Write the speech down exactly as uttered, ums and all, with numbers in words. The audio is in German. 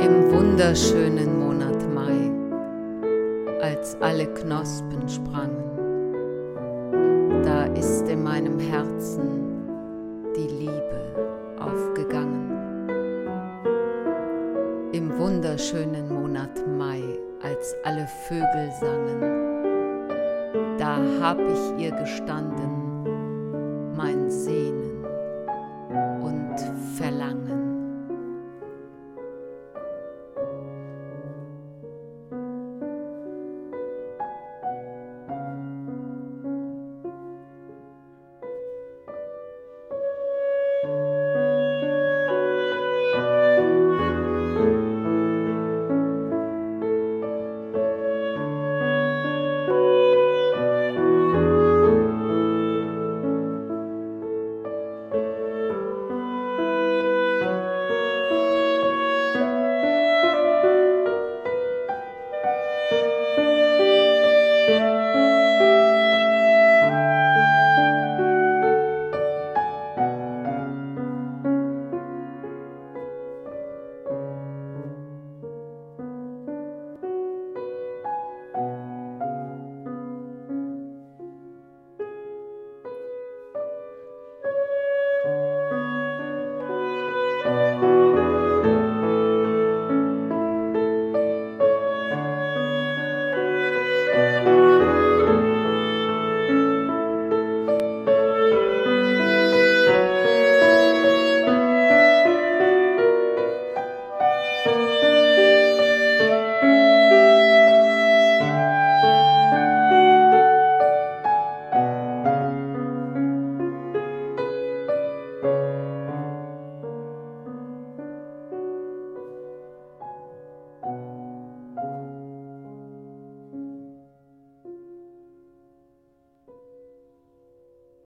Im wunderschönen Monat Mai, als alle Knospen sprangen, da ist in meinem Herzen die Liebe aufgegangen. Im wunderschönen Monat Mai, als alle Vögel sangen, da hab ich ihr gestanden,